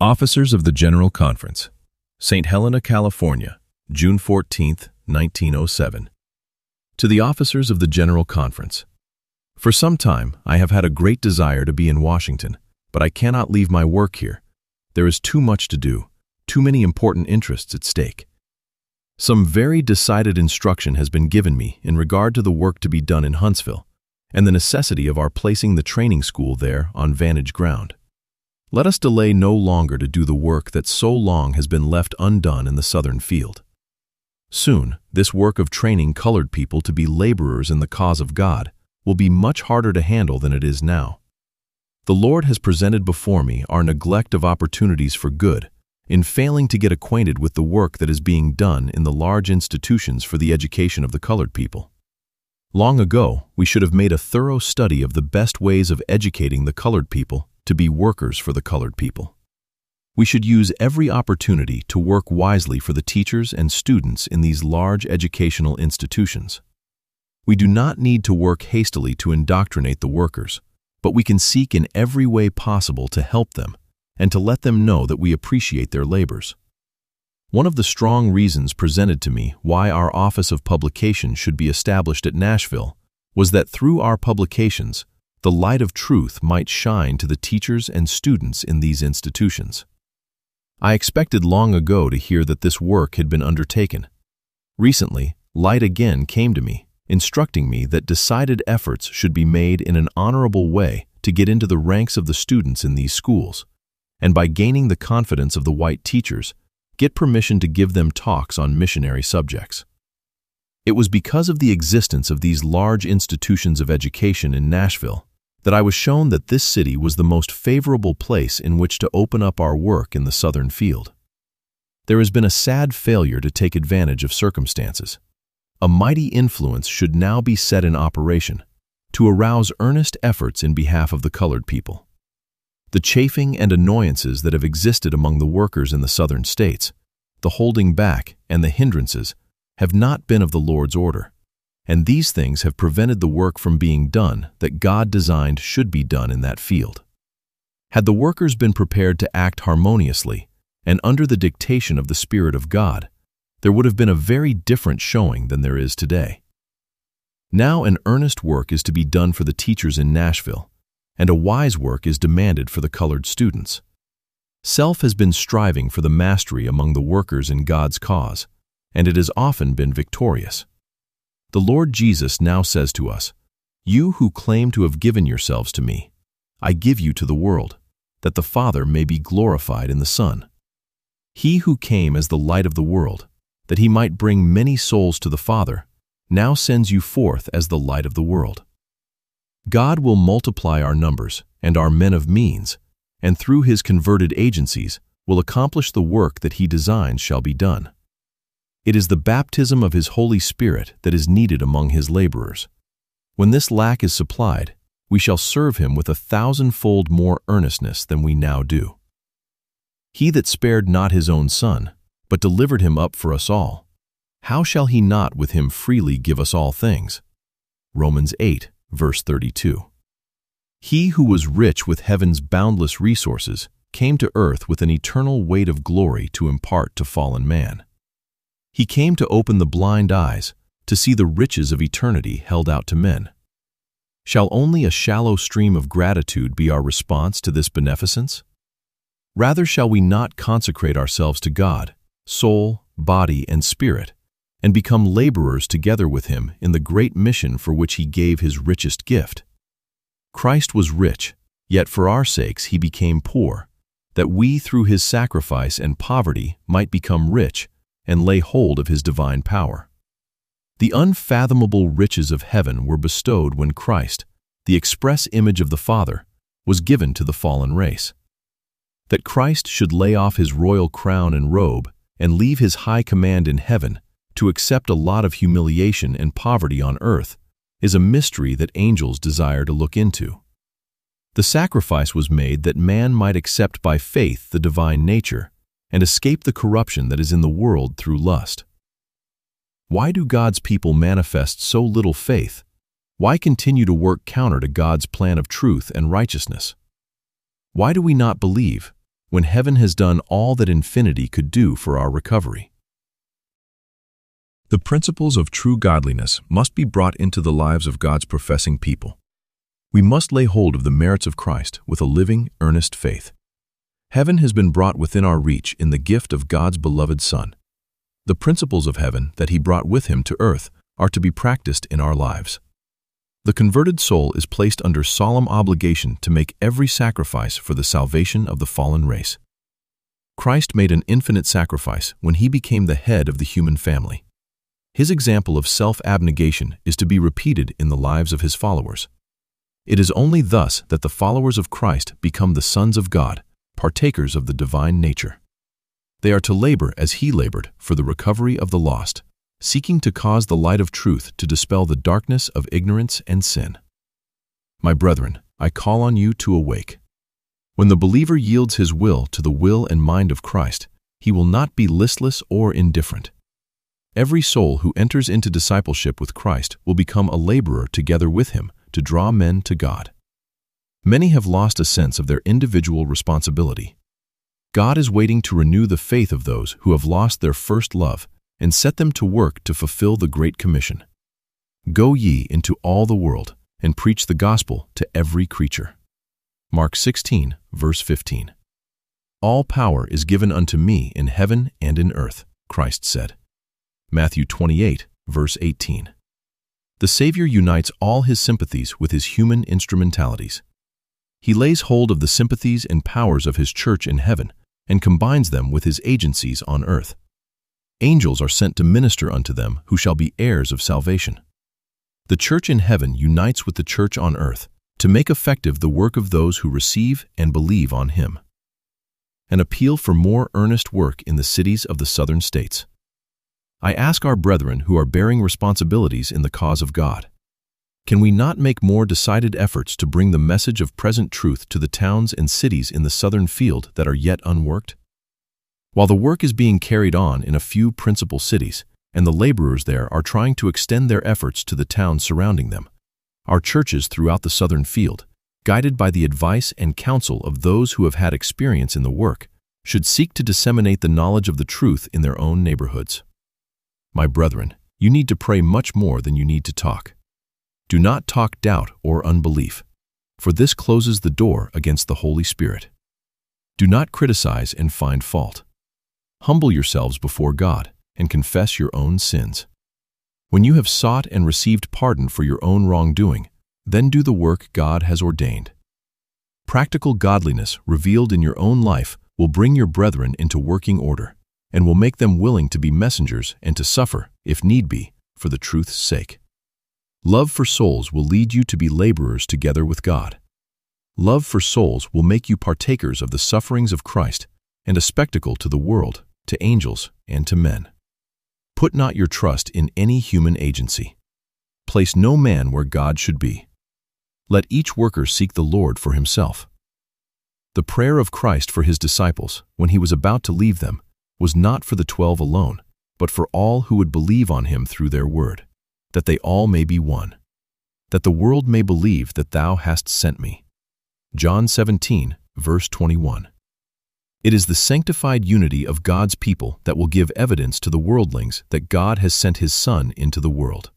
Officers of the General Conference, St. Helena, California, June 14, 1907. To the Officers of the General Conference. For some time, I have had a great desire to be in Washington, but I cannot leave my work here. There is too much to do, too many important interests at stake. Some very decided instruction has been given me in regard to the work to be done in Huntsville, and the necessity of our placing the training school there on vantage ground. Let us delay no longer to do the work that so long has been left undone in the southern field. Soon, this work of training colored people to be laborers in the cause of God will be much harder to handle than it is now. The Lord has presented before me our neglect of opportunities for good in failing to get acquainted with the work that is being done in the large institutions for the education of the colored people. Long ago, we should have made a thorough study of the best ways of educating the colored people to be workers for the colored people. We should use every opportunity to work wisely for the teachers and students in these large educational institutions. We do not need to work hastily to indoctrinate the workers, but we can seek in every way possible to help them and to let them know that we appreciate their labors. One of the strong reasons presented to me why our Office of Publication should be established at Nashville was that through our publications, the light of truth might shine to the teachers and students in these institutions. I expected long ago to hear that this work had been undertaken. Recently, light again came to me, instructing me that decided efforts should be made in an honorable way to get into the ranks of the students in these schools, and by gaining the confidence of the white teachers, get permission to give them talks on missionary subjects. It was because of the existence of these large institutions of education in Nashville that I was shown that this city was the most favorable place in which to open up our work in the southern field. There has been a sad failure to take advantage of circumstances. A mighty influence should now be set in operation to arouse earnest efforts in behalf of the colored people. The chafing and annoyances that have existed among the workers in the southern states, the holding back and the hindrances, have not been of the Lord's order, and these things have prevented the work from being done that God designed should be done in that field. Had the workers been prepared to act harmoniously and under the dictation of the Spirit of God, there would have been a very different showing than there is today. Now an earnest work is to be done for the teachers in Nashville, and a wise work is demanded for the colored students. Self has been striving for the mastery among the workers in God's cause, and it has often been victorious. The Lord Jesus now says to us, "You who claim to have given yourselves to me, I give you to the world, that the Father may be glorified in the Son. He who came as the light of the world, that he might bring many souls to the Father, now sends you forth as the light of the world." God will multiply our numbers and our men of means, and through his converted agencies will accomplish the work that he designs shall be done. It is the baptism of his Holy Spirit that is needed among his laborers. When this lack is supplied, we shall serve him with 1,000-fold more earnestness than we now do. He that spared not his own Son, but delivered him up for us all, how shall he not with him freely give us all things? Romans 8, verse 32. He who was rich with heaven's boundless resources came to earth with an eternal weight of glory to impart to fallen man. He came to open the blind eyes, to see the riches of eternity held out to men. Shall only a shallow stream of gratitude be our response to this beneficence? Rather shall we not consecrate ourselves to God, soul, body, and spirit, and become laborers together with him in the great mission for which he gave his richest gift? Christ was rich, yet for our sakes he became poor, that we through his sacrifice and poverty might become rich and lay hold of his divine power. The unfathomable riches of heaven were bestowed when Christ, the express image of the Father, was given to the fallen race. That Christ should lay off his royal crown and robe and leave his high command in heaven to accept a lot of humiliation and poverty on earth is a mystery that angels desire to look into. The sacrifice was made that man might accept by faith the divine nature and escape the corruption that is in the world through lust. Why do God's people manifest so little faith? Why continue to work counter to God's plan of truth and righteousness? Why do we not believe? when heaven has done all that infinity could do for our recovery. The principles of true godliness must be brought into the lives of God's professing people. We must lay hold of the merits of Christ with a living, earnest faith. Heaven has been brought within our reach in the gift of God's beloved Son. The principles of heaven that He brought with Him to earth are to be practiced in our lives. The converted soul is placed under solemn obligation to make every sacrifice for the salvation of the fallen race. Christ made an infinite sacrifice when He became the head of the human family. His example of self-abnegation is to be repeated in the lives of His followers. It is only thus that the followers of Christ become the sons of God, partakers of the divine nature. They are to labor as He labored for the recovery of the lost, seeking to cause the light of truth to dispel the darkness of ignorance and sin. My brethren, I call on you to awake. When the believer yields his will to the will and mind of Christ, he will not be listless or indifferent. Every soul who enters into discipleship with Christ will become a laborer together with Him to draw men to God. Many have lost a sense of their individual responsibility. God is waiting to renew the faith of those who have lost their first love and set them to work to fulfill the Great Commission. Go ye into all the world and preach the gospel to every creature. Mark 16, verse 15. All power is given unto me in heaven and in earth, Christ said. Matthew 28, verse 18. The Savior unites all His sympathies with His human instrumentalities. He lays hold of the sympathies and powers of His church in heaven and combines them with His agencies on earth. Angels are sent to minister unto them who shall be heirs of salvation. The church in heaven unites with the church on earth to make effective the work of those who receive and believe on Him. An appeal for more earnest work in the cities of the southern states. I ask our brethren who are bearing responsibilities in the cause of God, can we not make more decided efforts to bring the message of present truth to the towns and cities in the southern field that are yet unworked? While the work is being carried on in a few principal cities, and the laborers there are trying to extend their efforts to the towns surrounding them, our churches throughout the southern field, guided by the advice and counsel of those who have had experience in the work, should seek to disseminate the knowledge of the truth in their own neighborhoods. My brethren, you need to pray much more than you need to talk. Do not talk doubt or unbelief, for this closes the door against the Holy Spirit. Do not criticize and find fault. Humble yourselves before God and confess your own sins. When you have sought and received pardon for your own wrongdoing, then do the work God has ordained. Practical godliness revealed in your own life will bring your brethren into working order, and will make them willing to be messengers and to suffer, if need be, for the truth's sake. Love for souls will lead you to be laborers together with God. Love for souls will make you partakers of the sufferings of Christ and a spectacle to the world, to angels, and to men. Put not your trust in any human agency. Place no man where God should be. Let each worker seek the Lord for himself. The prayer of Christ for His disciples, when He was about to leave them, was not for the 12 alone, but for all who would believe on Him through their word, that they all may be one, that the world may believe that Thou hast sent me. John 17, verse 21. It is the sanctified unity of God's people that will give evidence to the worldlings that God has sent His Son into the world.